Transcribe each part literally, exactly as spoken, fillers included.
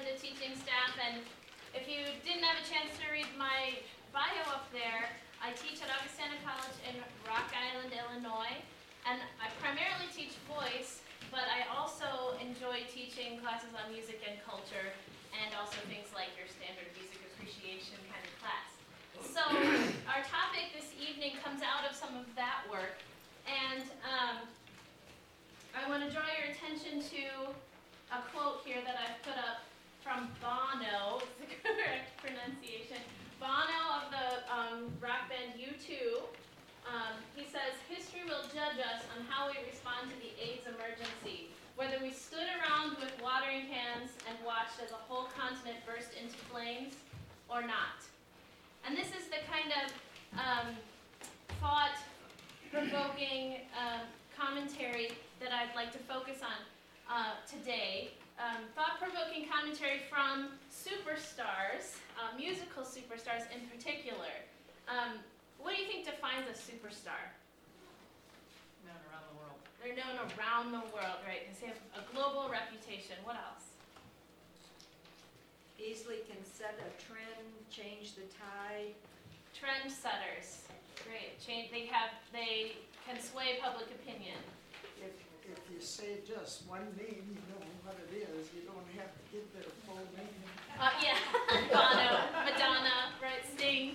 the teaching staff, and if you didn't have a chance to read my bio up there, I teach at Augustana College in Rock Island, Illinois, and I primarily teach voice, but I also enjoy teaching classes on music and culture, and also things like your standard music appreciation kind of class. So our topic this evening comes out of some of that work, and um, I want to draw your attention to a quote here that I've put up from Bono, is the correct pronunciation, Bono of the um, rock band U two. Um, he says, "History will judge us on how we respond to the AIDS emergency, whether we stood around with watering cans and watched as a whole continent burst into flames or not." And this is the kind of um, thought-provoking um, commentary that I'd like to focus on uh, today. Um, thought-provoking commentary from superstars, uh, musical superstars in particular. Um, what do you think defines a superstar? Known around the world. They're known around the world, right? Because they have a global reputation. What else? Easily can set a trend, change the tide. Trendsetters. Great. Change. They have. They can sway public opinion. If, if you say just one name, you know what it is. You don't have to give their full name. Uh, yeah. Bono, Madonna, right? Sting,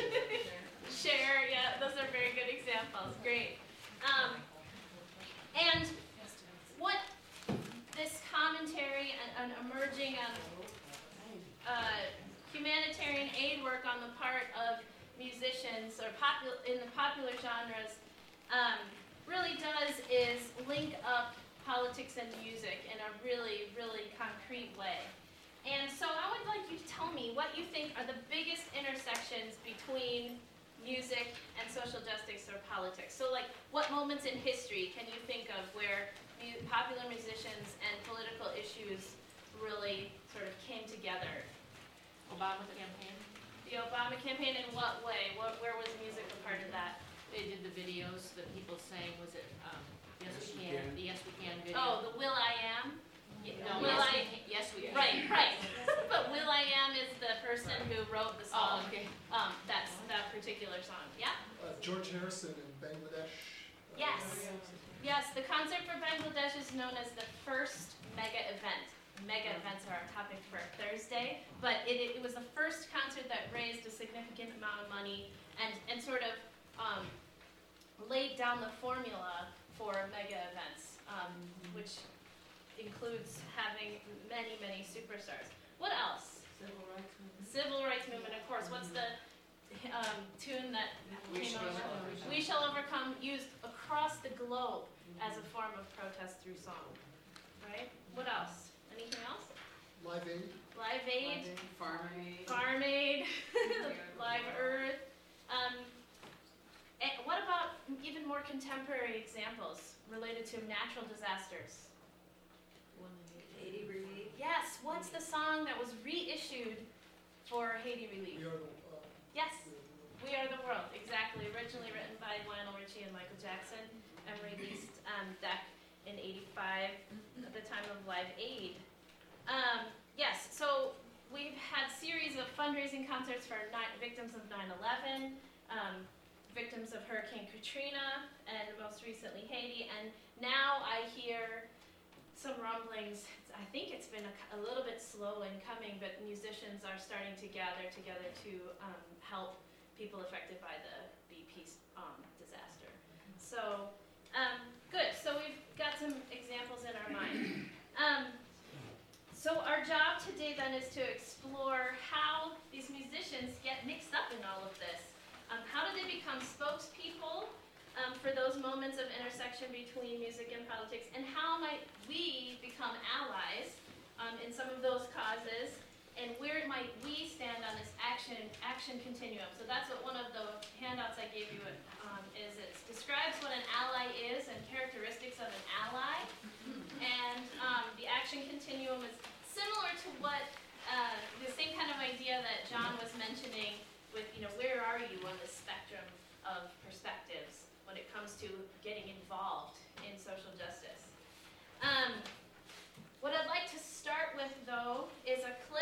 Cher. Yeah, those are very good examples. Great. Um, and what this commentary and, and emerging um, uh, humanitarian aid work on the part of musicians or popul- in the popular genres um, really does is link up politics and music in a really, really concrete way. And so I would like you to tell me what you think are the biggest intersections between music and social justice or politics. So like, what moments in history can you think of where mu- popular musicians and political issues really sort of came together? Obama campaign. The Obama campaign, in what way? What, where was music a part of that? They did the videos that people sang, was it, um, Yes We Can, the Yes We Can video. Oh, the Will I Am? No, Will yes, I? we can, yes, we can. Right, right. But Will I Am is the person who wrote the Oh, song. okay. Um, that's that particular song. Yeah? Uh, George Harrison in Bangladesh. uh, Yes. Yes, the concert for Bangladesh is known as the first mega event. Mega events are our topic for Thursday, but it, it was the first concert that raised a significant amount of money and, and sort of um, laid down the formula for mega events, um, which includes having many, many superstars. What else? Civil rights movement. Civil rights movement, of course. What's the um, tune that We came Shall over? Overcome. We Shall Overcome, used across the globe as a form of protest through song. Right? What else? Anything else? Live Aid. Live Aid, Farm Aid. Farm Aid, Live Earth. Um, and what about even more contemporary examples related to natural disasters? Haiti relief. Yes, what's the song that was reissued for Haiti relief? We are the, uh, Yes, we We are the Are the World, exactly. Originally written by Lionel Richie and Michael Jackson and released um, back in eighty-five at the time of Live Aid. Um, yes, so we've had series of fundraising concerts for nine, victims of nine eleven, um, victims of Hurricane Katrina, and most recently Haiti. And now I hear some rumblings. I think it's been a, a little bit slow in coming, but musicians are starting to gather together to um, help people affected by the B P um, disaster. So, um, good. So we've got some examples in our mind. Um, so our job today then is to explore how these musicians get mixed up in all of this. Um, how do they become spokespeople um, for those moments of intersection between music and politics, and how might we become allies um, in some of those causes, and where might we stand on this action action continuum? So that's what one of the handouts I gave you um, is. It describes what an ally is and characteristics of an ally, and um, the action continuum is similar to what uh, the same kind of idea that John was mentioning with, you know, where are you on the spectrum of perspectives when it comes to getting involved in social justice. Um, what I'd like to start with, though, is a clip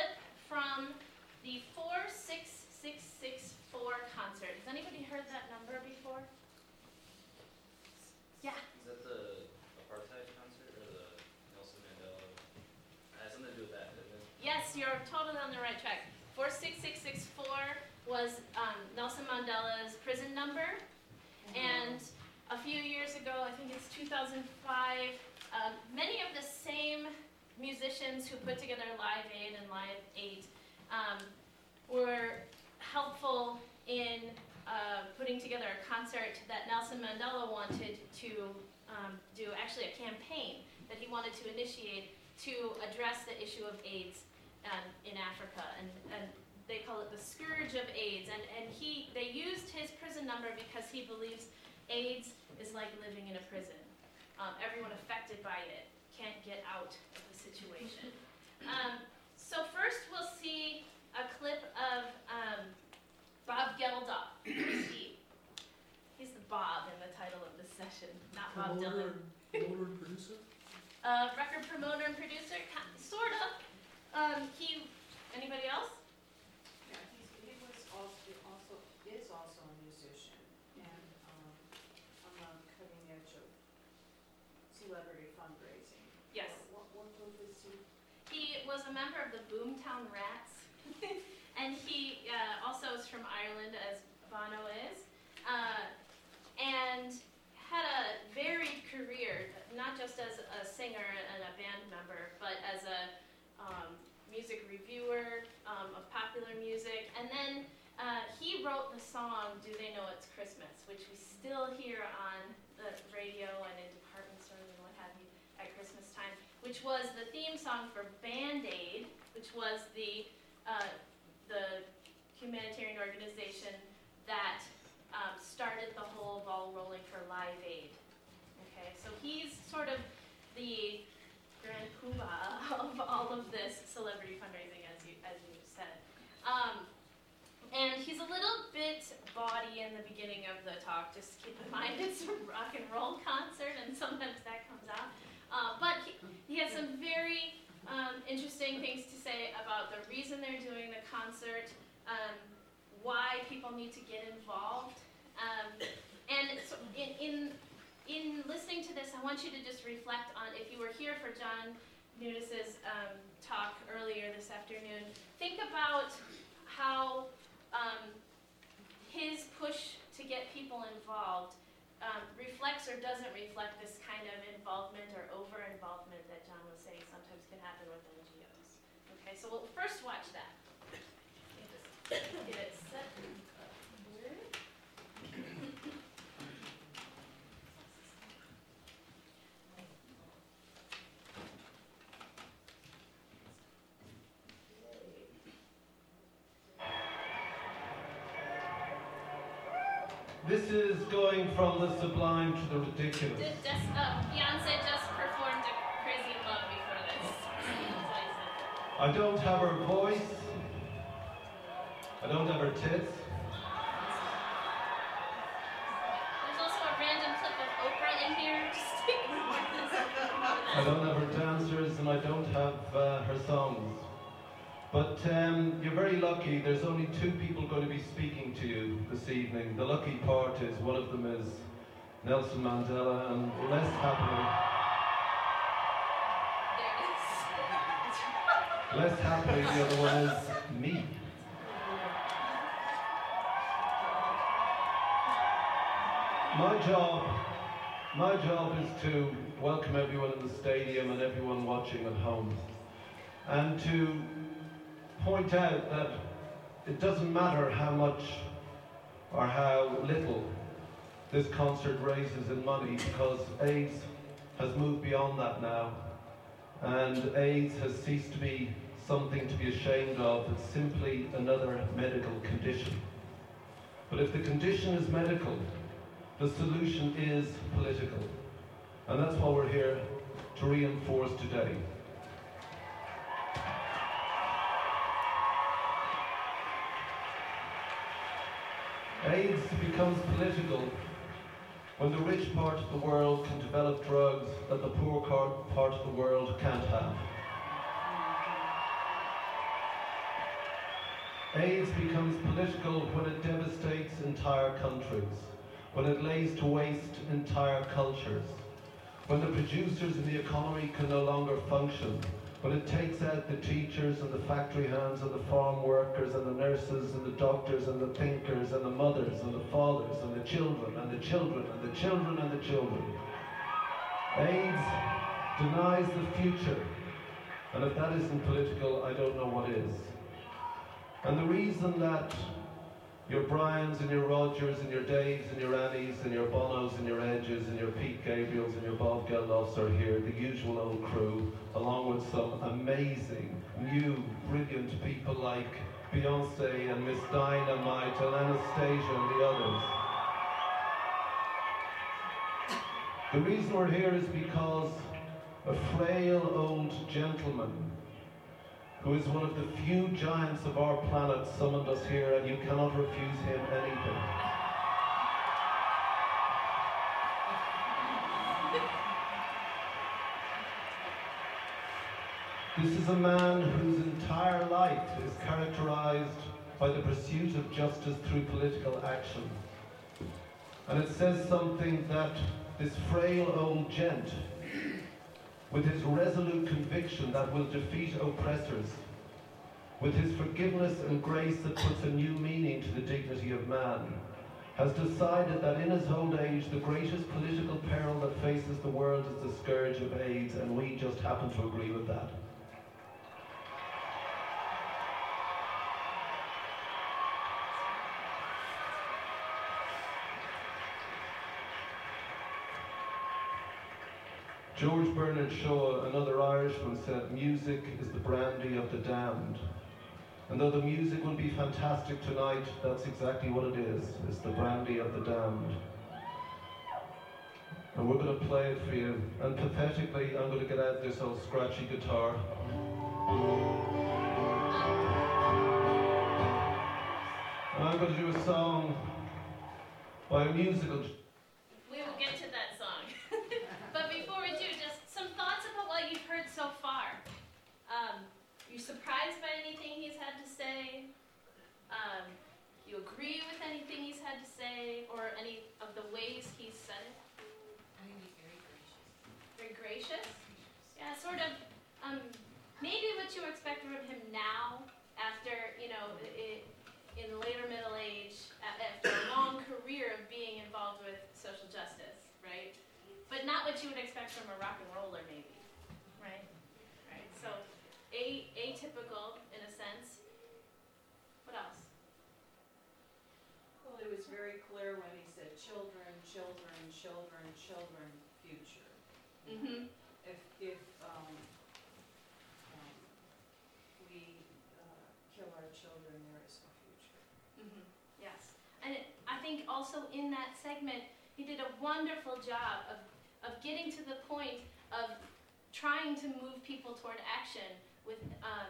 you're totally on the right track. four six six six four was um, Nelson Mandela's prison number. And a few years ago, I think it's two thousand five, um, many of the same musicians who put together Live Aid and Live eight um, were helpful in uh, putting together a concert that Nelson Mandela wanted to um, do, actually a campaign that he wanted to initiate to address the issue of AIDS um, in Africa. And, and they call it the scourge of AIDS. And, and he, they used his prison number because he believes AIDS is like living in a prison. Um, everyone affected by it can't get out of the situation. Um, so first we'll see a clip of um, Bob Geldof. Steve. He's the Bob in the title of this session, not Bob Dylan. Promoter and producer? Uh, record promoter and producer, ki- sort of. Um, he, anybody else? Yeah, he's, he was also, also, is also a musician and, um, on the cutting edge of celebrity fundraising. Yes. What, what group is he? He was a member of the Boomtown Rats, and he uh, also is from Ireland, as Bono is, uh, and had a varied career, not just as a singer and a band member, but as a um, music reviewer um, of popular music. And then uh, he wrote the song "Do They Know It's Christmas," which we still hear on the radio and in department stores and what have you at Christmas time, which was the theme song for Band Aid, which was the uh, the humanitarian organization that um, started the whole ball rolling for Live Aid. Okay, so he's sort of the grand poobah of all of this celebrity fundraising, as you as you said. Um, and he's a little bit bawdy in the beginning of the talk. Just keep in mind it's a rock and roll concert, and sometimes that comes out. Uh, but he, he has some very um, interesting things to say about the reason they're doing the concert, um, why people need to get involved. Um, and so in, in in listening to this, I want you to just reflect on, if you were here for John Nudis's um, talk earlier this afternoon, think about how um, his push to get people involved um, reflects or doesn't reflect this kind of involvement or over-involvement that John was saying sometimes can happen with N G Os. Okay, so we'll first watch that. Let me just get it set up here. This is going from the sublime to the ridiculous. Did just, uh, Beyonce just performed a Crazy in Love before this. That's what he said. I don't have her voice. I don't have her tits. There's also a random clip of Oprah in here. Just I don't have her dancers, and I don't have uh, her songs. But um, you're very lucky. There's only two people going to be speaking to you this evening. The lucky part is one of them is Nelson Mandela, and less happily, there it is. less happily, the other one is me. My job, my job is to welcome everyone in the stadium and everyone watching at home, and to point out that it doesn't matter how much or how little this concert raises in money, because AIDS has moved beyond that now, and AIDS has ceased to be something to be ashamed of. It's simply another medical condition. But if the condition is medical, the solution is political, and that's what we're here to reinforce today. AIDS becomes political when the rich part of the world can develop drugs that the poor part of the world can't have. AIDS becomes political when it devastates entire countries, when it lays to waste entire cultures, when the producers in the economy can no longer function, but it takes out the teachers and the factory hands and the farm workers and the nurses and the doctors and the thinkers and the mothers and the fathers and the children and the children and the children and the children. AIDS denies the future, and if that isn't political, I don't know what is. And the reason that your Bryans and your Rogers and your Daves and your Annies and your Bonos and your Edges and your Pete Gabriels and your Bob Geldofs are here, the usual old crew, along with some amazing, new, brilliant people like Beyonce and Miss Dynamite and Anastasia and the others. The reason we're here is because a frail old gentleman who is one of the few giants of our planet summoned us here, and you cannot refuse him anything. This is a man whose entire life is characterized by the pursuit of justice through political action. And it says something that this frail old gent, with his resolute conviction that will defeat oppressors, with his forgiveness and grace that puts a new meaning to the dignity of man, has decided that in his old age the greatest political peril that faces the world is the scourge of AIDS, and we just happen to agree with that. George Bernard Shaw, another Irishman, said, "Music is the brandy of the damned." And though the music will be fantastic tonight, that's exactly what it is. It's the brandy of the damned. And we're going to play it for you. And pathetically, I'm going to get out this old scratchy guitar. And I'm going to do a song by a musical... We will get to that song. But before we do, just some thoughts about what you've heard so far. Um, you surprised by anything he's had to say? Um, you agree with anything he's had to say, or any of the ways he's said it? I think he's very gracious. Very gracious? Yeah, sort of, um, maybe what you expect from him now, after, you know, it, in later middle age, after a long career of being involved with social justice, right? But not what you would expect from a rock and roller, maybe, right? Right. So, a atypical in a sense. What else? Well, it was very clear when he said children, children, children, children, future. Mm-hmm. If, if, um, um, we, uh, kill our children, there is no future. Mm-hmm. Yes. And it, I think also in that segment, he did a wonderful job of, of getting to the point of trying to move people toward action with um,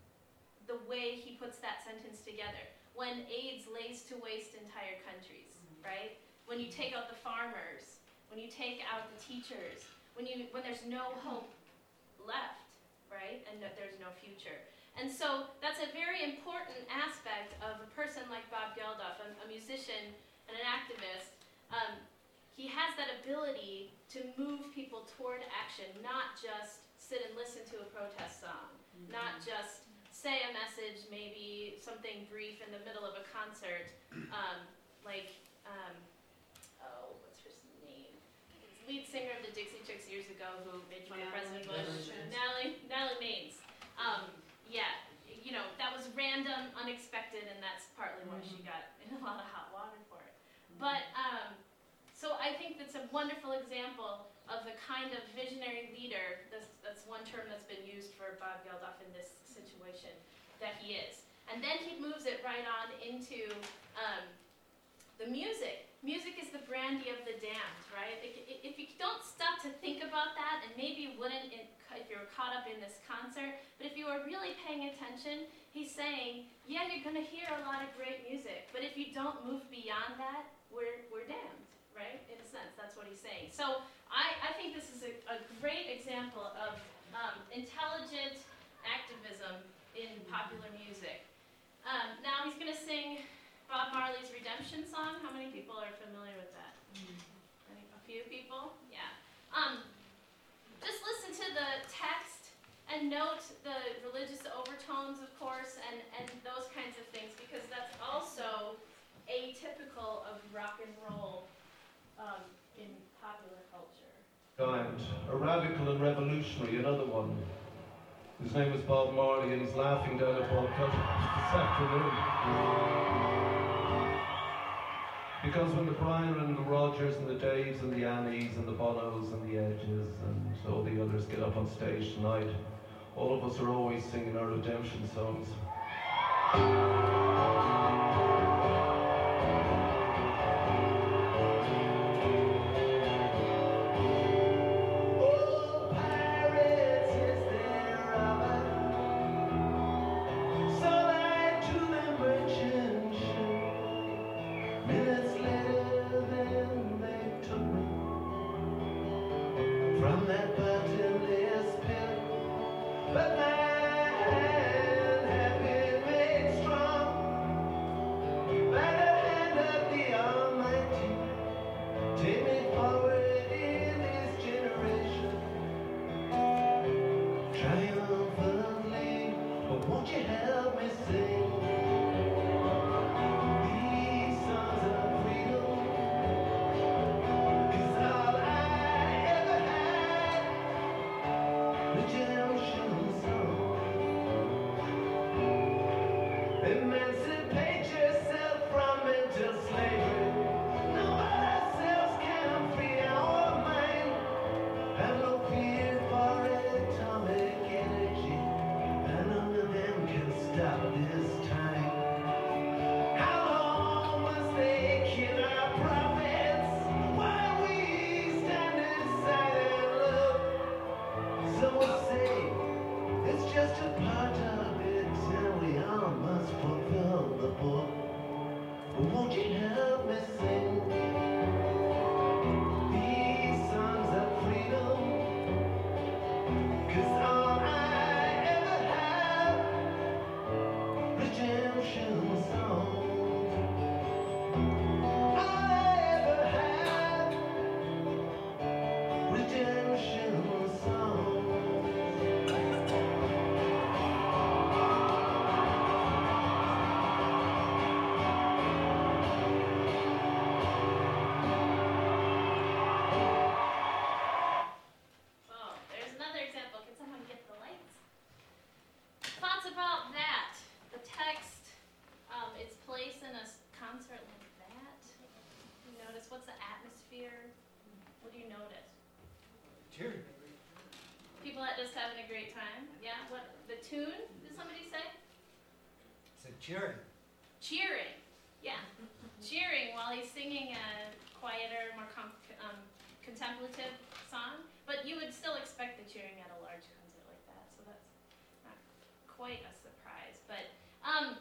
the way he puts that sentence together. When AIDS lays to waste entire countries, mm-hmm. right? When you take out the farmers, when you take out the teachers, when you when there's no hope left, right? And no, there's no future. And so that's a very important aspect of a person like Bob Geldof, a, a musician and an activist. Um, he has that ability to move people toward action, not just sit and listen to a protest song, mm-hmm. not just say a message, maybe something brief in the middle of a concert, um, like, um, oh, what's her name? Lead singer of the Dixie Chicks years ago who made fun of President Bush. Natalie, Natalie Maines. Um, yeah, you know, that was random, unexpected, and that's partly why she got in a lot of hot water for it. But, um, so I think that's a wonderful example of the kind of visionary leader, that's, that's one term that's been used for Bob Geldof in this situation, that he is. And then he moves it right on into um, the music. Music is the brandy of the damned, right? If, if you don't stop to think about that, and maybe you wouldn't in, if you were caught up in this concert, but if you were really paying attention, he's saying, yeah, you're going to hear a lot of great music, but if you don't move beyond that, we're, we're damned, right? In a sense, that's what he's saying. So I, I think this is a, a great example of um, intelligent activism in popular music. Um, now he's going to sing Bob Marley's Redemption Song. How many people are familiar with that? Mm-hmm. A few people? Yeah. Um, just listen to the text and note giant, a radical and revolutionary, another one. His name was Bob Marley, and he's laughing down at Paul Cuthbert this afternoon. Because when the Brian and the Rogers and the Daves and the Annies and the Bonos and the Edges and all the others get up on stage tonight, all of us are always singing our redemption songs. Cheering. Cheering, yeah. Cheering while he's singing a quieter, more com- um, contemplative song. But you would still expect the cheering at a large concert like that, so that's not quite a surprise. But um,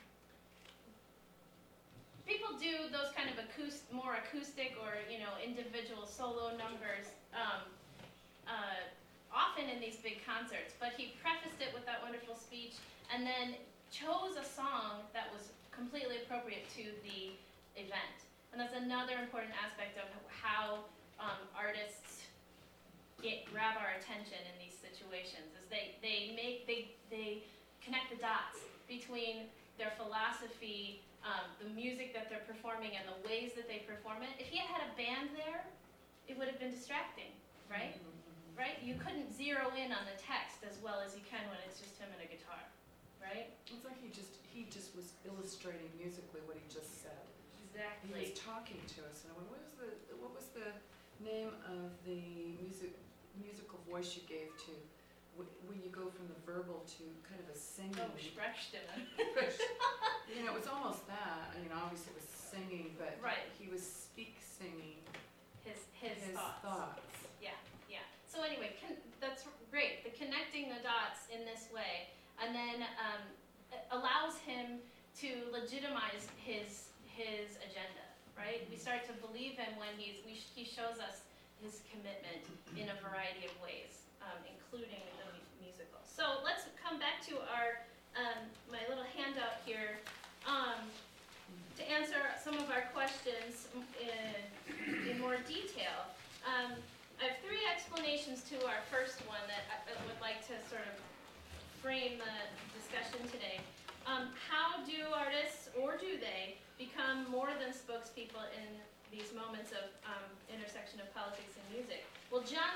people do those kind of acoust- more acoustic or, you know, individual solo numbers um, uh, often in these big concerts. But he prefaced it with that wonderful speech, and then chose a song that was completely appropriate to the event. And that's another important aspect of how um, artists get, grab our attention in these situations, is they, they make, they, they connect the dots between their philosophy, um, the music that they're performing, and the ways that they perform it. If he had had a band there, it would have been distracting, right? Mm-hmm. Right? You couldn't zero in on the text as well as you can when it's just him and a guitar. Right? It's like he just he just was illustrating musically what he just said. Exactly. He was talking to us, and I went, what was the what was the name of the music musical voice you gave to when you go from the verbal to kind of a singing? Oh, Sprechstimme. You know, it was almost that. I mean, obviously it was singing, but right. He was speak singing his his, his thoughts. thoughts. Yeah, yeah. So anyway, con- that's great. The connecting the dots in this way. And then um, allows him to legitimize his his agenda, right? We start to believe him when he's we sh- he shows us his commitment in a variety of ways, um, including the mu- musical. So let's come back to our um, my little handout here um, to answer some of our questions in, in more detail. Um, I have three explanations to our first one that I, I would like to sort of frame the discussion today. Um, how do artists, or do they, become more than spokespeople in these moments of um, intersection of politics and music? Well, John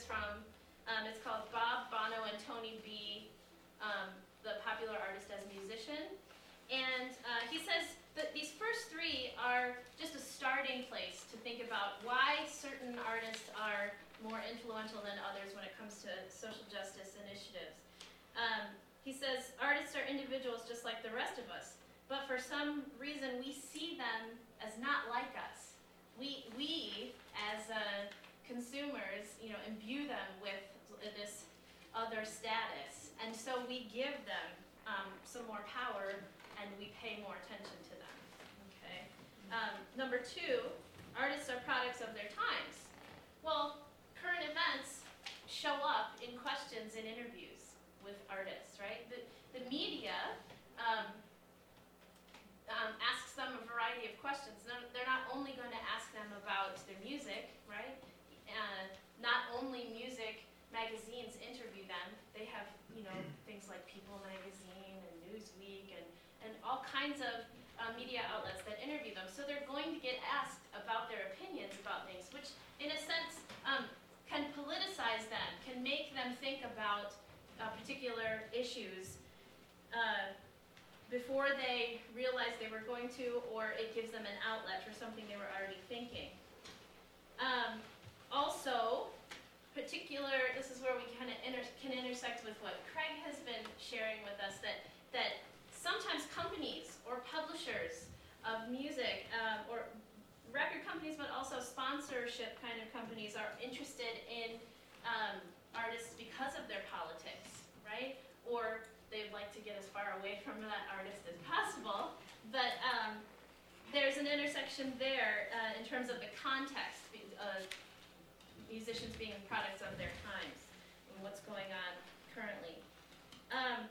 from. Um, it's called Bob, Bono, and Tony B, um, the popular artist as musician. And uh, he says that these first three are just a starting place to think about why certain artists are more influential than others when it comes to social justice initiatives. Um, he says artists are individuals just like the rest of us, but for some reason we see them as not like us. We, we as uh, consumers, you know, imbue them with this other status, and so we give them um, some more power, and we pay more attention to them. Okay. Um, number two, artists are products of their times. Well, current events show up in questions and interviews with artists, right? The the media um, um, asks them a variety of questions. No, they're not only going to ask them about their music, right? Uh, not only music magazines interview them, they have, you know, things like People Magazine and Newsweek and, and all kinds of uh, media outlets that interview them. So they're going to get asked about their opinions about things, which in a sense um, can politicize them, can make them think about uh, particular issues uh, before they realize they were going to, or it gives them an outlet for something they were already thinking. Um, also, particular, this is where we kind of inter can intersect with what Craig has been sharing with us, that, that sometimes companies or publishers of music, um, or record companies, but also sponsorship kind of companies are interested in um, artists because of their politics, right? Or they'd like to get as far away from that artist as possible, but um, there's an intersection there uh, in terms of the context of musicians being products of their times and what's going on currently. Um,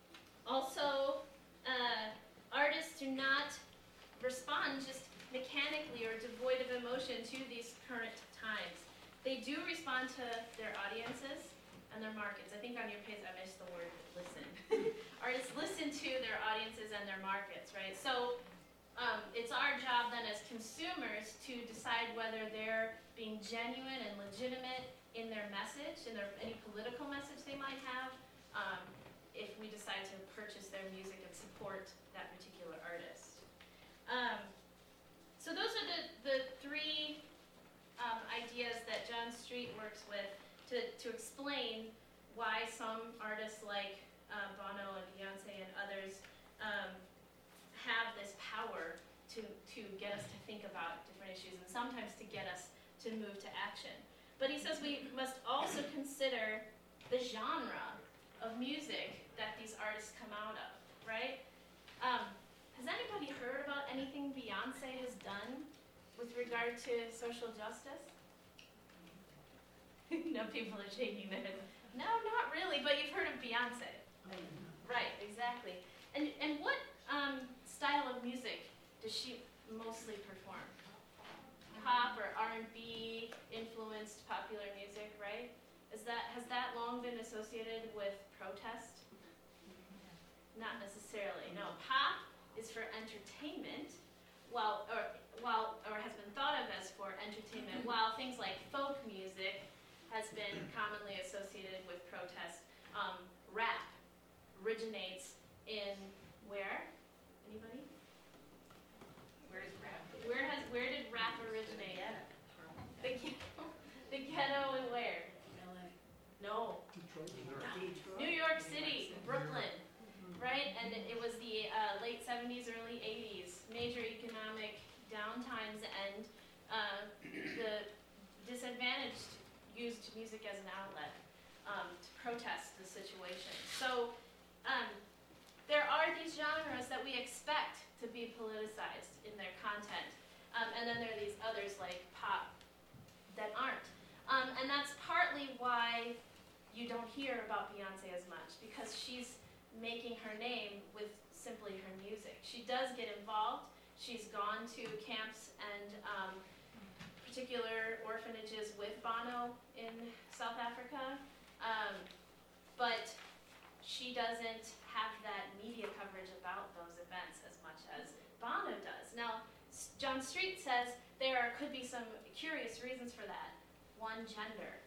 also, uh, artists do not respond just mechanically or devoid of emotion to these current times. They do respond to their audiences and their markets. I think on your page I missed the word listen. Artists listen to their audiences and their markets, right? So um, it's our job then as consumers to decide whether they're being genuine and legitimate in their message, in their any political message they might have, um, if we decide to purchase their music and support that particular artist. Um, so those are the, the three um, ideas that John Street works with to, to explain why some artists like uh, Bono and Beyonce and others um, have this power to, to get us to think about different issues and sometimes to get us to move to action. But he says we must also consider the genre of music that these artists come out of, right? Um, has anybody heard about anything Beyonce has done with regard to social justice? No, people are shaking their heads. No, not really, but you've heard of Beyonce. Right, exactly. And, and what um, style of music does she mostly perform? Pop or R and B influenced popular music, right? Is that, has that long been associated with protest? Not necessarily, no. Pop is for entertainment, while, or, while, or has been thought of as for entertainment, while things like folk music has been commonly associated with protest. Um, rap originates in where? Anybody? Where is rap? Where has where did rap originate? The ghetto, the ghetto, and where? L A. No, Detroit. New York City, Brooklyn, right? And it, it was the uh, late seventies, early eighties, major economic downtimes, and uh, the disadvantaged used music as an outlet um, to protest the situation. So um, there are these genres that we expect to be politicized in their content. Um, and then there are these others like pop that aren't. Um, and that's partly why you don't hear about Beyonce as much, because she's making her name with simply her music. She does get involved. She's gone to camps and um, particular orphanages with Bono in South Africa. Um, but she doesn't have that media coverage about those events as much as Bono does. Now, John Street says there could be some curious reasons for that. One, gender.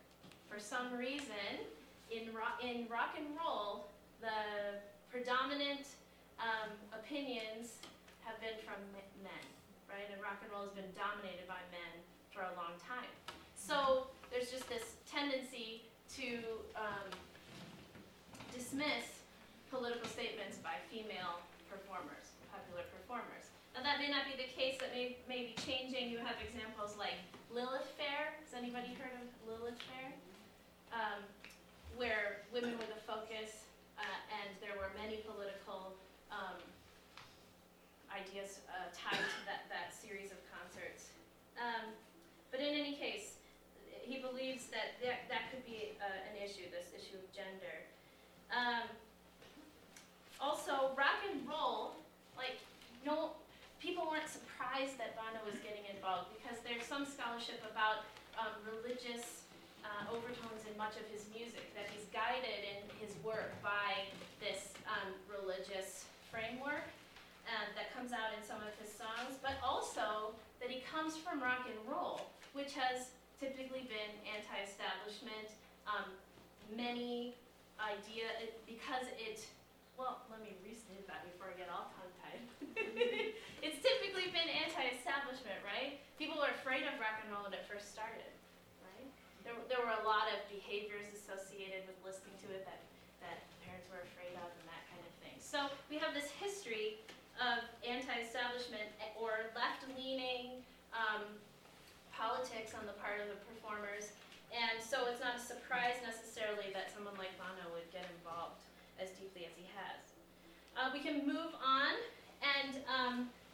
for some reason, in rock, in rock and roll, the predominant um, opinions have been from men, right? And rock and roll has been dominated by men for a long time. So there's just this tendency to um, dismiss political statements by female performers, popular performers. Now that may not be the case, that may, may be changing. You have examples like Lilith Fair. Has anybody heard of Lilith Fair? Um, where women were the focus, uh, and there were many political um, ideas uh, tied to that, that series of concerts. Um, but in any case, he believes that that, that could be uh, an issue, this issue of gender. Um, also, rock and roll, like, no, people weren't surprised that Bono was getting involved because there's some scholarship about um, religious uh, overtones in much of his music, that he's guided in his work by this um, religious framework uh, that comes out in some of his songs, but also that he comes from rock and roll, which has typically been anti-establishment. Um, many idea, it, because it, well, let me restate that before I get all tongue-tied. It's typically been anti-establishment, right? People were afraid of rock and roll when it first started, right? There, there were a lot of behaviors associated with listening to it that, that parents were afraid of and that kind of thing. So we have this history of anti-establishment or left-leaning um, politics on the part of the performers, and so it's not a surprise necessarily that someone like Bono would get involved as deeply as he has. Uh, we can move on, and um,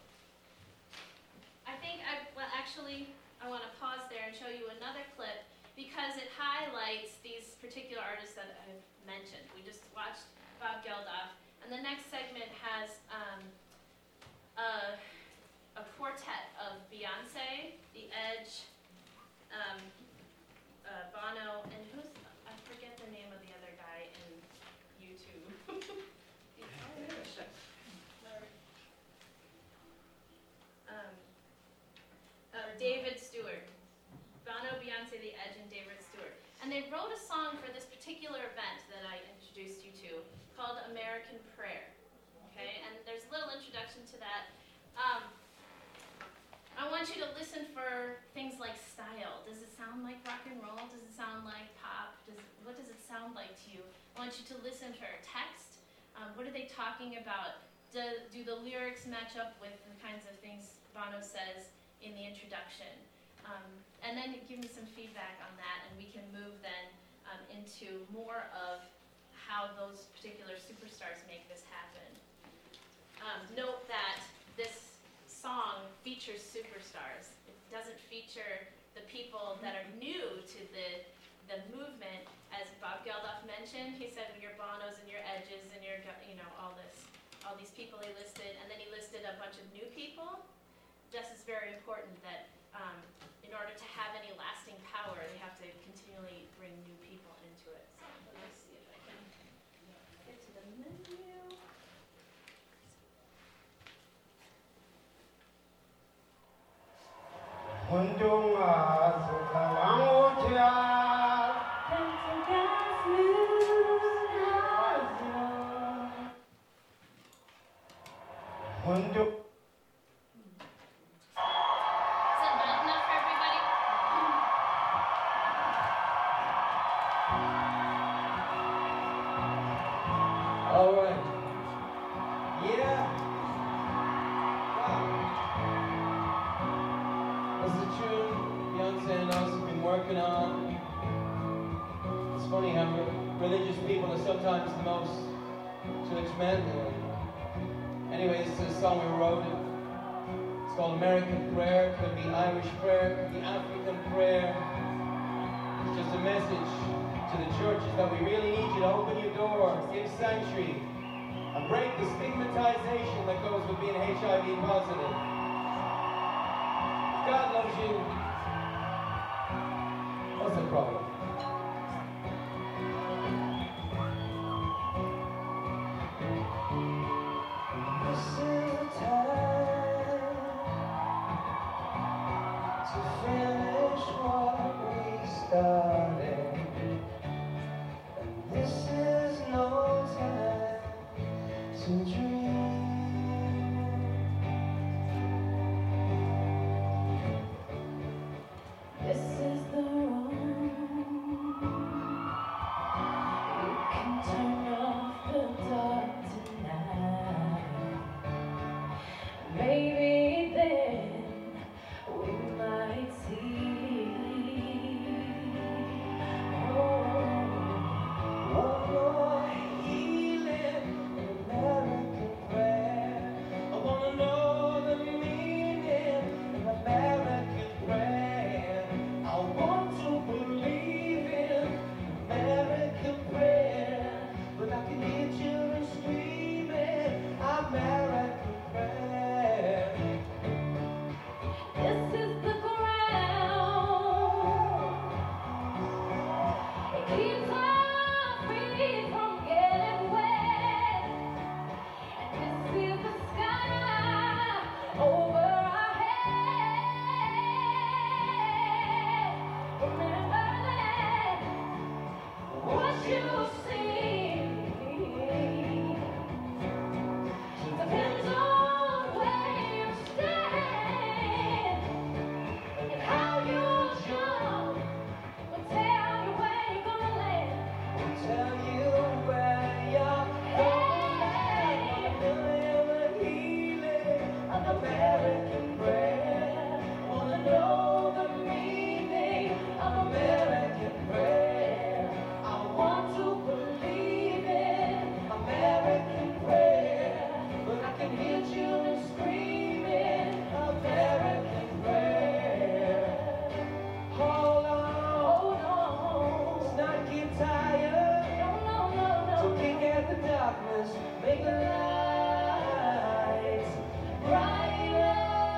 I think, I, well actually, I want to pause there and show you another clip because it highlights these particular artists that I've mentioned. We just watched Bob Geldof, and the next segment has um, a, a quartet of Beyonce, The Edge, um, uh, Bono, and who's, I forget the name of the other guy in YouTube. um, uh, David Stewart. Bono, Beyonce, The Edge, and David Stewart. And they wrote a song for this particular event that I introduced you to called American Prayer. Okay, and there's a little introduction to that. Um, I want you to listen for things like style. Does it sound like rock and roll? Does it sound like pop? Does it, what does it sound like to you? I want you to listen for text. Um, what are they talking about? Do, do the lyrics match up with the kinds of things Bono says in the introduction? Um, and then give me some feedback on that, and we can move then um, into more of how those particular superstars make this happen. Um, note that this song features superstars. It doesn't feature the people that are new to the the movement. As Bob Geldof mentioned, he said your Bonos and your Edges and your, you know, all this, all these people he listed, and then he listed a bunch of new people. Just as very important that um, in order to have any lasting power, they have to continually bring new people into it. So let me see if I can get to the menu. Is that loud enough for everybody? All right. Yeah. Wow. This is a tune Beyonce and us have been working on. It's funny how religious people are sometimes the most judgmental. Anyway, this is a song we wrote. It's called American Prayer. Could be Irish prayer, could be African prayer. It's just a message to the churches that we really need you to open your doors, give sanctuary, and break the stigmatization that goes with being H I V positive. If God loves you, what's the problem? Finish what we started. darkness, make the lights brighter.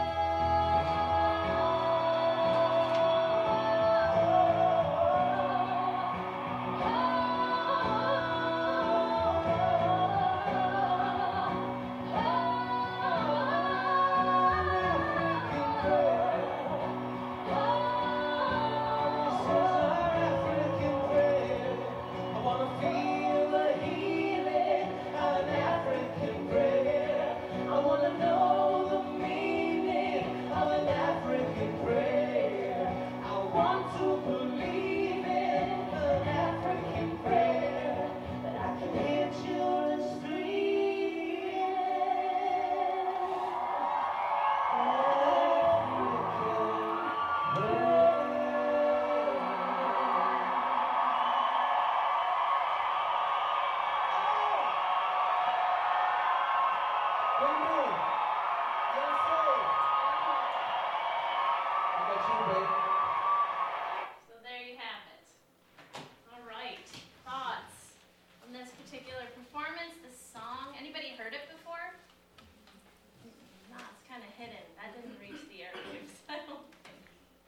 So there you have it. All right, thoughts on this particular performance, this song? Anybody heard it before? No, it's kind of hidden. That didn't reach the airwaves, I don't think.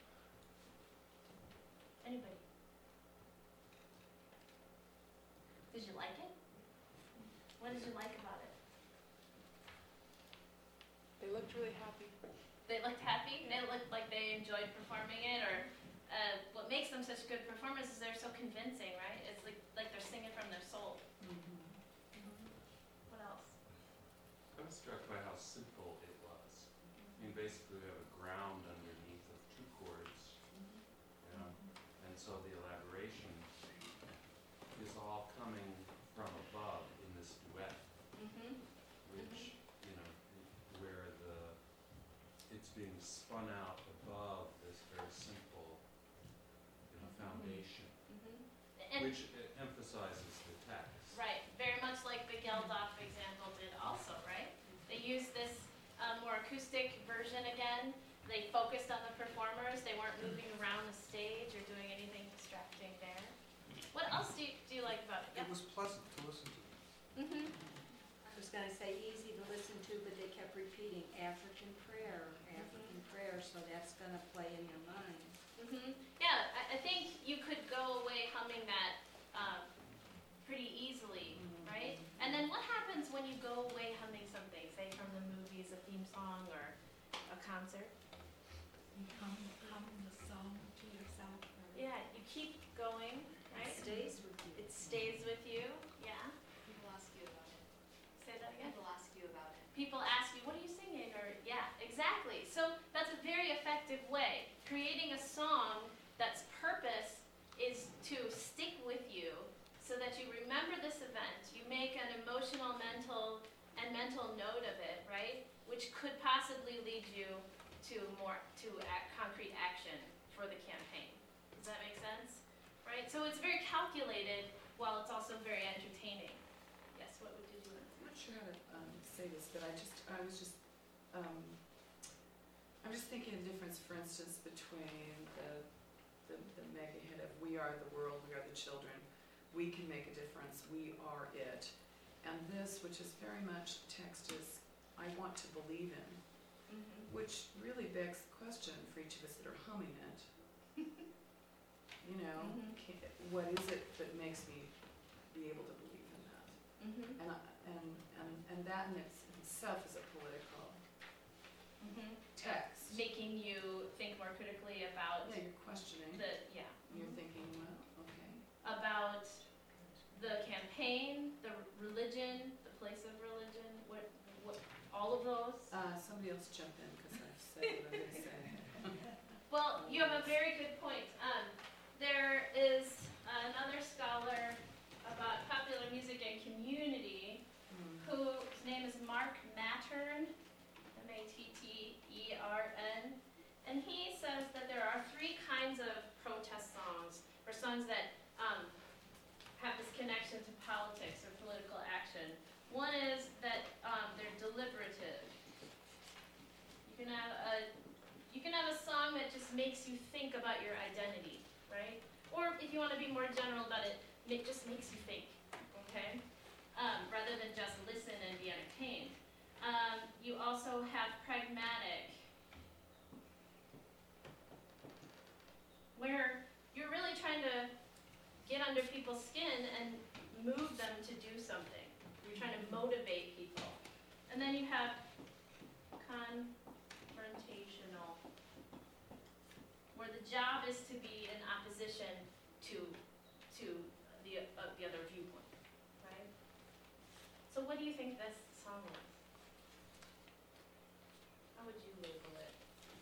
Anybody? Did you like it? What did you like about it? They looked really happy. They looked happy? They looked like they enjoyed performing it, or uh, what makes them such good performers is they're so convincing, right? It's like like they're singing from their soul. What else? I was struck by how simple it was. I mean, basically, we have a ground underneath of two chords, you know, and so the elaboration is all coming from above in this duet, Mm-hmm. which, you know, where the it's being spun out above this very simple, you know, foundation, Mm-hmm. And which uh, emphasizes the text. right, very much like the Geldof example did also, right? They used this um, more acoustic version again. They focused on the performers. They weren't moving around the stage or doing anything distracting there. What else do you, do you like about it? It was pleasant to listen to. Mm-hmm. I was gonna say easy to listen to, but they kept repeating African prayer, African prayer, so that's gonna play in your mind. Mm-hmm. Yeah, I, I think you could go away humming that um, pretty easily, right? And then what happens when you go away humming something, say from the movies, a theme song or a concert? You hum, hum the song to yourself. or Yeah, you keep going, It right? stays with you. It stays with you, yeah. People ask you about it. Say that again. People ask you about it. People ask you, what are you singing? Or, yeah, exactly. So that's a very effective way. Creating a song that's purpose is to stick with you so that you remember this event. You make an emotional, mental, and mental note of it, right? Which could possibly lead you to more, to act, concrete action for the campaign. Does that make sense? Right? So it's very calculated while it's also very entertaining. Yes, what would you do? I'm not sure how to um, say this, but I just, I was just, um, I'm just thinking of the difference, for instance, between the, the, the mega hit of "We Are the World, We Are the Children," we can make a difference, we are it, and this, which is very much text is, I want to believe in, Mm-hmm. which really begs the question for each of us that are humming it. You know, Mhm. ca- what is it that makes me be able to believe in that? Mm-hmm. And, I- and, and, and that in its- itself is a political Mm-hmm. text. Making you think more critically about Yeah, you're questioning, the, yeah, you're thinking, well, okay. about the campaign, the religion, the place of religion, what, what, all of those. Uh, somebody else jump in, because I've said what I'm gonna say. Well, you have a very good point. Um, there is another scholar about popular music and community Hmm. whose name is Mark Mattern, M A T T E R N, and he says that there are three kinds of protest songs, or songs that um, have this connection to politics or political action. One is that um, they're deliberative. You can have a you can have a song that just makes you think about your identity, right? Or if you want to be more general about it, it just makes you think, okay? Um, rather than motivate people. And then you have confrontational, where the job is to be in opposition to to the uh, the other viewpoint, right? So what do you think this song was? How would you label it?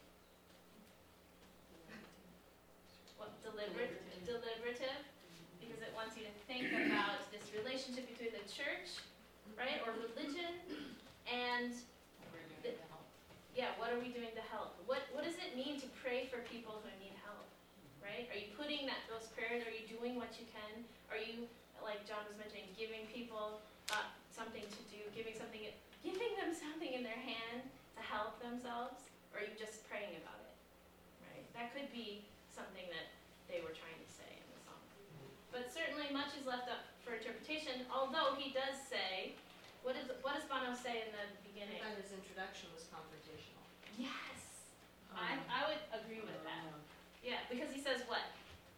What, deliberate, deliberative? Because it wants you to think about this relationship between the church, right, or religion, and the, yeah, what are we doing to help? What what does it mean to pray for people who need help, right? Are you putting that those prayers? Are you doing what you can? Are you, like John was mentioning, giving people uh, something to do, giving something, giving them something in their hand to help themselves, or are you just praying about it, right? That could be something that they were trying to say in the song. But certainly much is left up for interpretation, although he does say, what, is, what does Bono say in the beginning? I thought his introduction was confrontational. Yes! I, I would agree with that. Yeah, because he says what?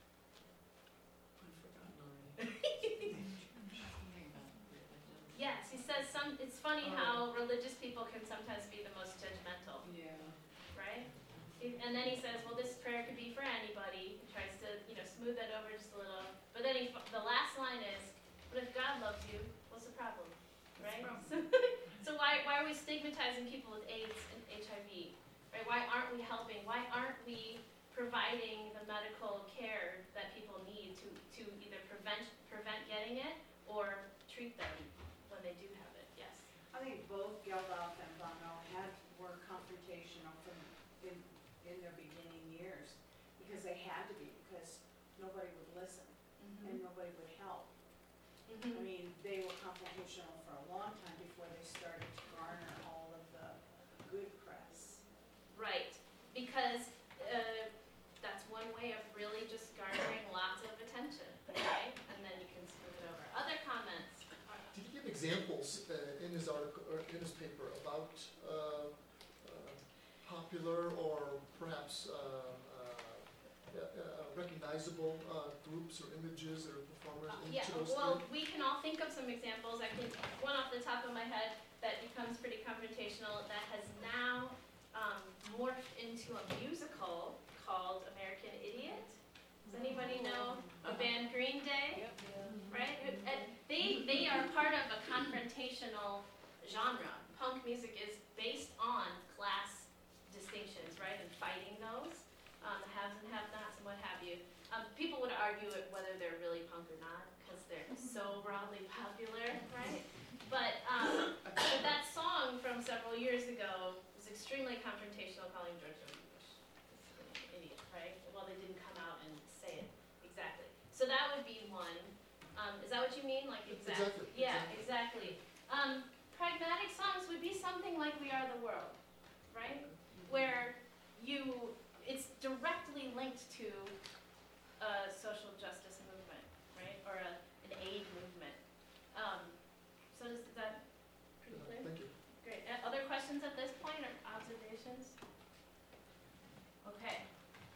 Yes, he says some, it's funny how religious people can sometimes be the most judgmental, Yeah. right? He- And then he says, well, this prayer could be for anybody. He tries to, you know, smooth that over just a little. But then he, the last line is, but if God loves you, what's the problem, right? So, so why, why are we stigmatizing people with AIDS and H I V, right? Why aren't we helping? Why aren't we providing the medical care that people need to, to either prevent, prevent getting it or treat them when they do have it? Yes. I think both Geldof and Bono had, were confrontational from, in, in their beginning years, because they had to be, because nobody would listen, and nobody would help. I mean, they were confrontational for a long time before they started to garner all of the good press. Right, because uh, that's one way of really just garnering lots of attention, right? And then you can smooth it over. Other comments? Did he give examples uh, in his article, or in his paper about uh, uh, popular or perhaps uh, uh, uh, recognizable uh, groups or images or performers Uh, in yeah, each of those well, three? we can all think of some examples. I can, one off the top of my head that becomes pretty confrontational that has now um, morphed into a musical called American Idiot. Does anybody know a band Green Day? Right? And they, they are part of a confrontational genre. Punk music is based on class distinctions, right, and fighting those, um, the haves and have-nots and what have you. Um, people would argue it whether they're really punk or not, because they're so broadly popular, right? But, um, but that song from several years ago was extremely confrontational, calling George W. Bush an idiot, right? Well, they didn't come out and say it exactly. So that would be one. Um, is that what you mean? Like exact- Exactly. Yeah, exactly. Um, pragmatic songs would be something like We Are the World, right? Where you, it's directly linked to a social justice movement, right? Or a, an aid movement. Um, so is that pretty Uh, clear? Thank you. Great. Uh, other questions at this point or observations? Okay.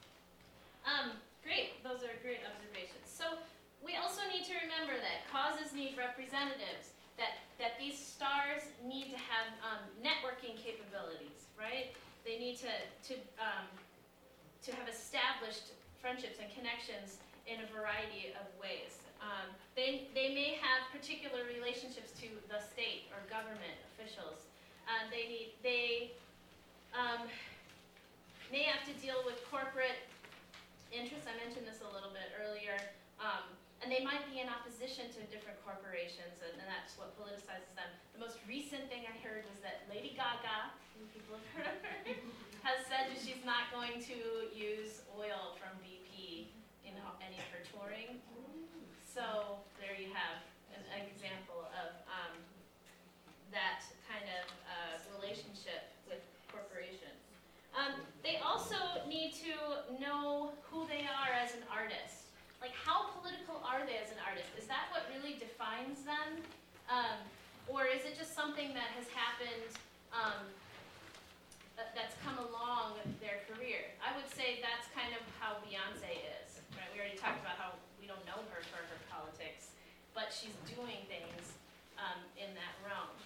Um, great. Those are great observations. So we also need to remember that causes need representatives, that, that these stars need to have um, networking capabilities, right? They need to, to, um, to have established friendships and connections in a variety of ways. Um, they, they may have particular relationships to the state or government officials. Uh, they need, they um, may have to deal with corporate interests. I mentioned this a little bit earlier. Um, and they might be in opposition to different corporations, and, and that's what politicizes them. The most recent thing I heard was that Lady Gaga, who people have heard of her, has said that she's not going to use oil from B P in any of her touring. So there you have an, an example of um, that kind of uh, relationship with corporations. Um, they also need to know who they are as an artist. Like, how political are they as an artist? Is that what really defines them? Um, or is it just something that has happened um, that, that's come along their career? I would say that's kind of how Beyonce is, right? We already talked about how we don't know her for her politics, but she's doing things um, in that realm.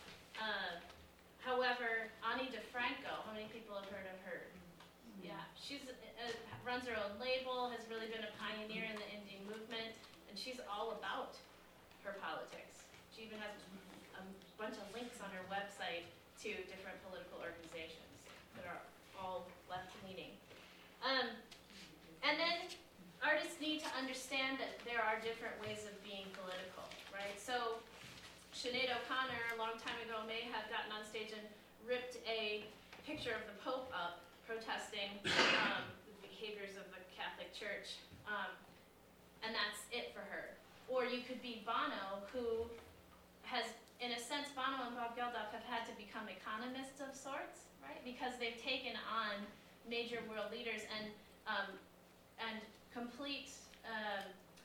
runs her own label, has really been a pioneer in the indie movement, and she's all about her politics. She even has a bunch of links on her website to different political organizations that are all left-leaning. Um, and then artists need to understand that there are different ways of being political, right? So Sinead O'Connor, a long time ago, may have gotten on stage and ripped a picture of the Pope up, protesting um, the behaviors of the Catholic Church, um, and that's it for her. Or you could be Bono, who has, in a sense, Bono and Bob Geldof have had to become economists of sorts, right? Because they've taken on major world leaders and um, and complete um,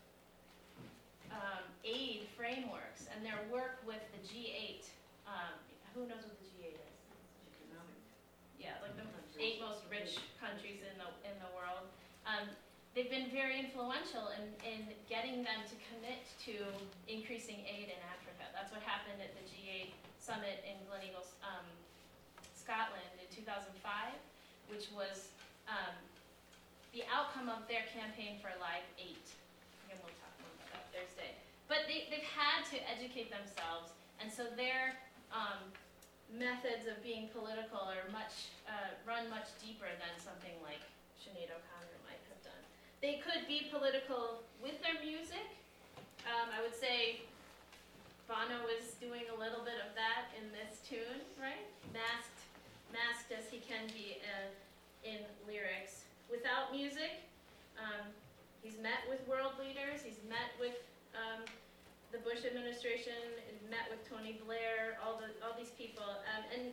um, aid frameworks, and their work with the G eight. Um, who knows what the G eight is? Yeah, like the eight most rich countries in the in the world. Um, they've been very influential in, in getting them to commit to increasing aid in Africa. That's what happened at the G eight summit in Gleneagle, um, Scotland in two thousand five, which was um, the outcome of their campaign for Live eight. Again, we'll talk more about that Thursday. But they, they've had to educate themselves, and so their um, methods of being political are much, uh, run much deeper than something like Sinead O'Connor might have done. They could be political with their music. Um, I would say Bono is doing a little bit of that in this tune, right? Masked, masked as he can be uh, in lyrics. Without music, um, he's met with world leaders, he's met with um, the Bush administration, met with Tony Blair, all the all these people, um, and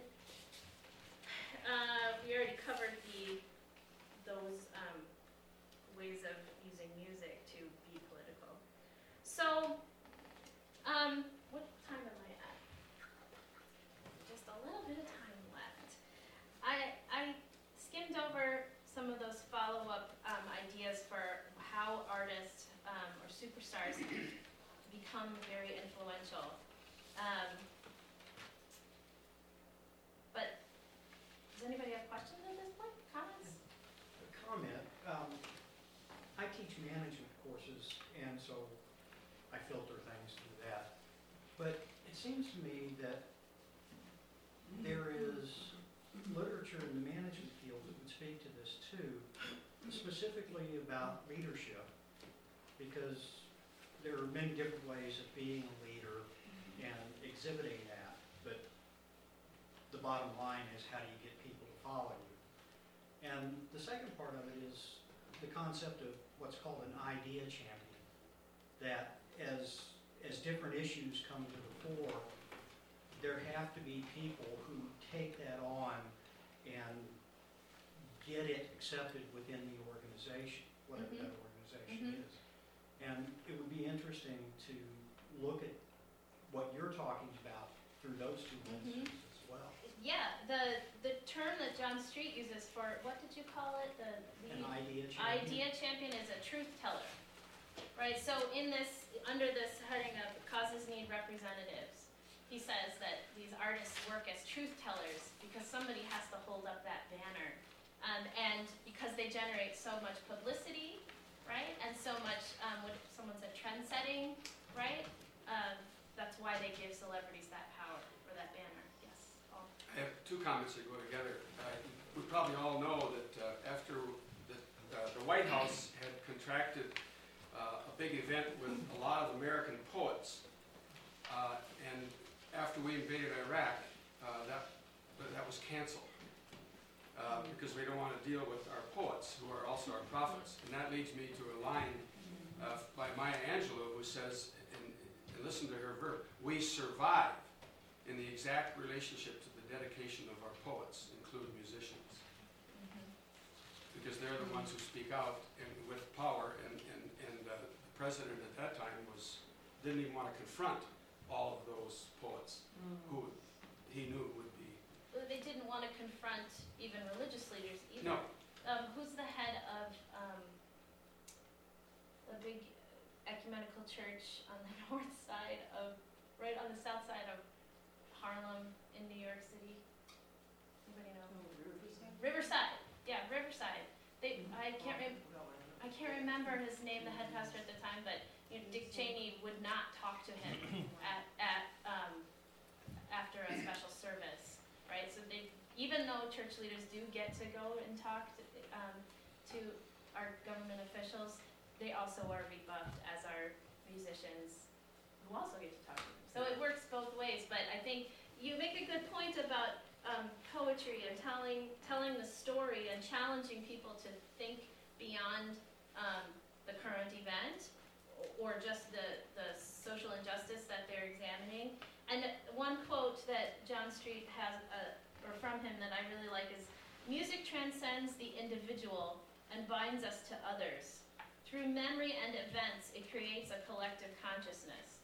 uh, we already covered the those um, ways of using music to be political. So, um, what time am I at? Just a little bit of time left. I I skimmed over some of those follow-up um, ideas for how artists um, or superstars become very influential. Um, but does anybody have questions at this point? Comments? A comment. Um, I teach management courses, and so I filter things through that. But it seems to me that there is literature in the management field that would speak to this too, specifically about leadership, because there are many different ways of being a leader and exhibiting that, but the bottom line is, how do you get people to follow you? And the second part of it is the concept of what's called an idea champion, that as, as different issues come to the fore, there have to be people who take that on and get it accepted within the organization, whatever Mhm. that organization Mhm. is. And it would be interesting to look at what you're talking about through those two lenses Mhm. as well. Yeah, the the term that John Street uses for, what did you call it? The An lead- idea champion. idea champion is a truth teller, right? So in this, under this heading of causes need representatives, he says that these artists work as truth tellers because somebody has to hold up that banner, um, and because they generate so much publicity, right? And so much, um, what someone said, trend setting, right? Um, that's why they give celebrities that power or that banner. Yes. Paul? I have two comments that go together. Uh, we probably all know that uh, after the, uh, the White House had contracted uh, a big event with a lot of American poets, uh, and after we invaded Iraq, uh, that that was canceled uh, because we don't want to deal with our poets, who are also our prophets. And that leads me to a line uh, by Maya Angelou, who says, and, and listen to her verb, we survive in the exact relationship to the dedication of our poets, including musicians. Because they're the ones who speak out and with power, and, and, and uh, the president at that time was didn't even want to confront all of those poets who he knew would be. Well, they didn't want to confront even religious leaders either. No. Um, who's the head of um, the big ecumenical church on the north side of, right on the south side of Harlem in New York City? Anybody know? Oh, Riverside? Riverside. Yeah, Riverside. they, I can't rem- I can't remember his name, the head pastor at the time, but, you know, Dick Cheney would not talk to him at, at, um, after a special service, right? So they, even though church leaders do get to go and talk to, um, to our government officials, they also are rebuffed as our musicians, who also get to talk to them. So it works both ways, but I think you make a good point about um, poetry and telling telling the story and challenging people to think beyond um, the current event or just the, the social injustice that they're examining. And one quote that John Street has, uh, or from him that I really like is, "Music transcends the individual and binds us to others. Through memory and events, it creates a collective consciousness."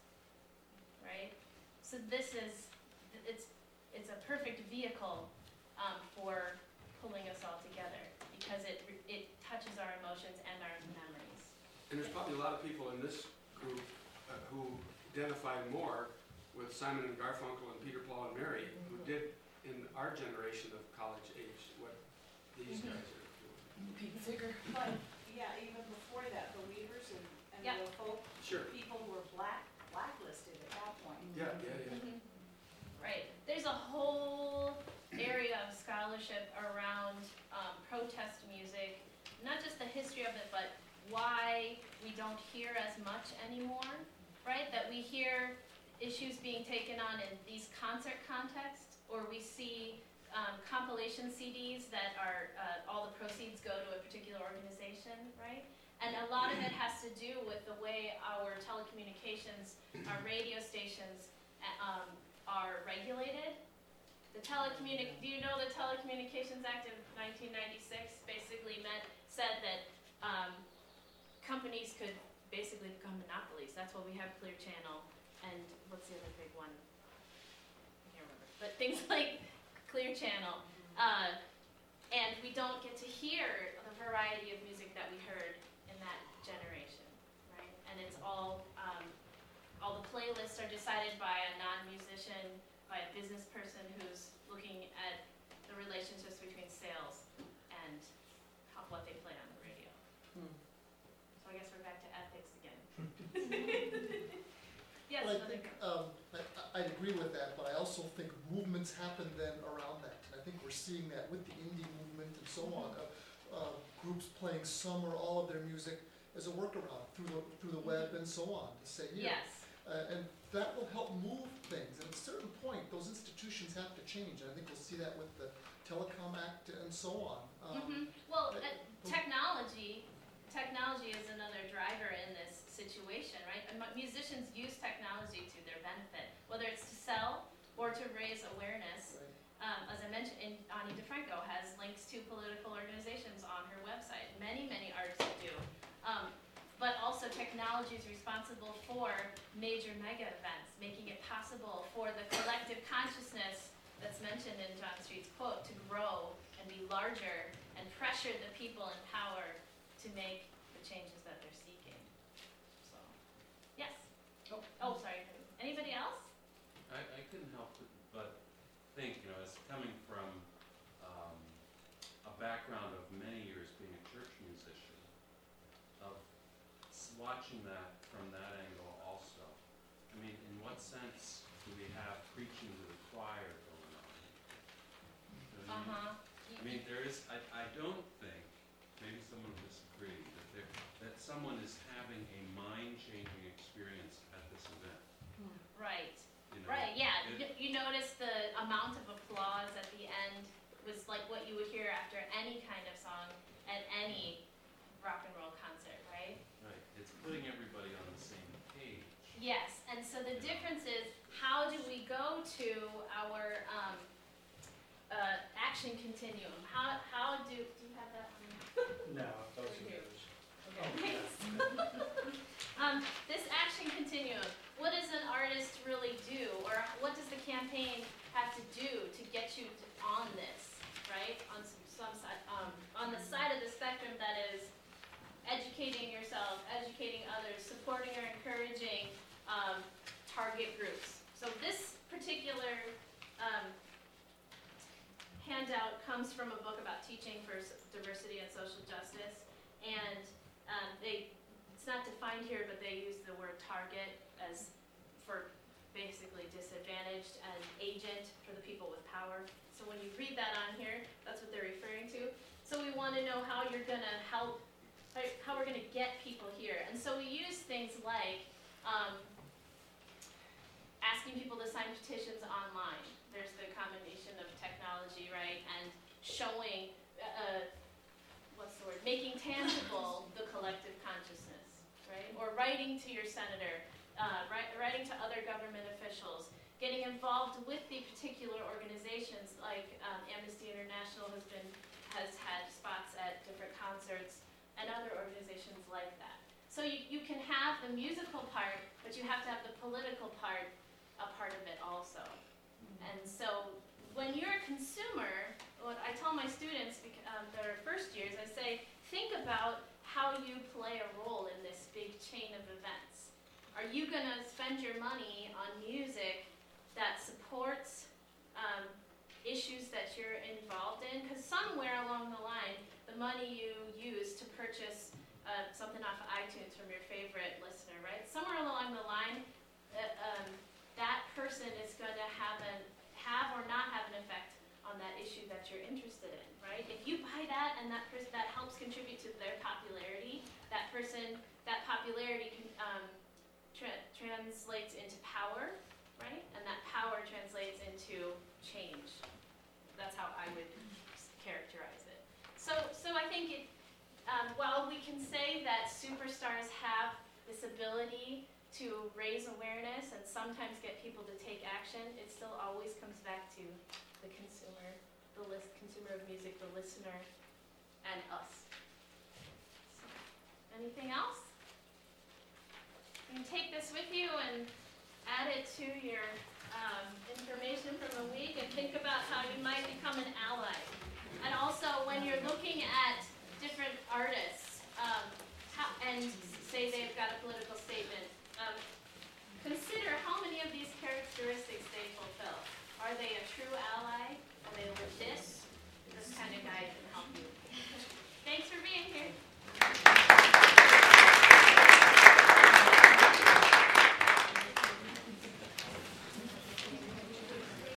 Right? So this is, it's it's a perfect vehicle um, for pulling us all together because it it touches our emotions and our memories. And there's probably a lot of people in this group uh, who identify more with Simon and Garfunkel and Peter, Paul, and Mary, who did in our generation of college age what these Mhm. guys are doing. Pete Seeger. But, yeah, even before that, the Weavers and, and Yeah. the folk Sure. people were black, blacklisted at that point. Yeah, yeah, yeah. Mhm. Right. There's a whole area of scholarship around um, protest music, not just the history of it, but why we don't hear as much anymore, right? That we hear issues being taken on in these concert contexts, or we see um, compilation C Ds that are, uh, all the proceeds go to a particular organization, right? And a lot of it has to do with the way our telecommunications, our radio stations, uh, um, are regulated. The telecommunic, do you know the Telecommunications Act of nineteen ninety-six basically meant, said that um, companies could basically become monopolies. That's why we have Clear Channel and what's the other big one? I can't remember. But things like Clear Channel. Uh, and we don't get to hear the variety of music that we heard in that generation, right? And it's all, um, all the playlists are decided by a non-musician, by a business person who's looking at the relationships between sales and how, what they play on the radio. Hmm. So I guess we're back to ethics again. Yes, Well, I another think, um, I, I agree with that, but I also think movements happen then around that. And I think we're seeing that with the indie movement and so on, uh, uh, groups playing some or all of their music as a workaround through the, through the web and so on, to say, here. Yes. Uh, and that will help move things. And at a certain point, those institutions have to change. And I think we'll see that with the Telecom Act and so on. Um, Mhm. Well, uh, uh, technology, technology is another driver in this situation, right? And mu- musicians use technology to their benefit, whether it's to sell or to raise awareness. Right. Um, as I mentioned, in, Ani DeFranco has links to political organizations on her website. Many, many artists do. Um, but also technology is responsible for major mega events, making it possible for the collective consciousness that's mentioned in John Street's quote to grow and be larger and pressure the people in power to make the changes that they're seeking. So, yes. Oh. Oh, sorry. Anybody else? I, I couldn't help but- but think, you know, as coming from um, a background of many years being a church musician, of s- watching that from that angle also. I mean, in what sense do we have preaching to the choir going on? You know what I mean? Uh-huh. I mean, there is, I, I don't think, maybe someone will disagree, that there, that someone is having a mind-changing experience at this event. Right. You know, Right, yeah. it- You, you notice the amount of applause at the end was like what you would hear after any kind of song at any rock and roll concert, right? Right, it's putting everybody on the same page. Yes, and so the difference is, how do we go to our um, uh, action continuum? How, how do, do you have that? No, those Over are here. yours. Okay, thanks. Um, this action continuum, what does an artist really do? Or what does the campaign have to do to get you to, on this, right? On some, some side, um, on the side of the spectrum that is educating yourself, educating others, supporting or encouraging um, target groups. So this particular um, hand handout comes from a book about teaching for s- diversity and social justice. And um, they, it's not defined here, but they use the word target as for basically disadvantaged and agent for the people with power. So when you read that on here, that's what they're referring to. So we want to know how you're going to help, how we're going to get people here. And so we use things like um, asking people to sign petitions online. There's the combination of technology, right, and showing, uh, what's the word, making tangible the collective consciousness, right? Or writing to your senator, uh, write, writing to other government officials, getting involved with the particular organizations, like um, Amnesty International has been, has had spots at different concerts, and other organizations like that. So you, you can have the musical part, but you have to have the political part a part of it also. And so when you're a consumer, what I tell my students bec- um, that are first years, I say, think about how you play a role in this big chain of events. Are you going to spend your money on music that supports um, issues that you're involved in? Because somewhere along the line, the money you use to purchase uh, something off of iTunes from your favorite listener, right? Somewhere along the line, uh, um, that person is going to have an have or not have an effect on that issue that you're interested in, right? If you buy that and that person that helps contribute to their popularity, that person, that popularity can, um, tra- translates into power, right? And that power translates into change. That's how I would characterize it. So, so I think it, um, while we can say that superstars have this ability to raise awareness and sometimes get people to take action, it still always comes back to the consumer, the list, consumer of music, the listener, and us. So, anything else? You can take this with you and add it to your um, information from the week and think about how you might become an ally. And also, when you're looking at different artists, um,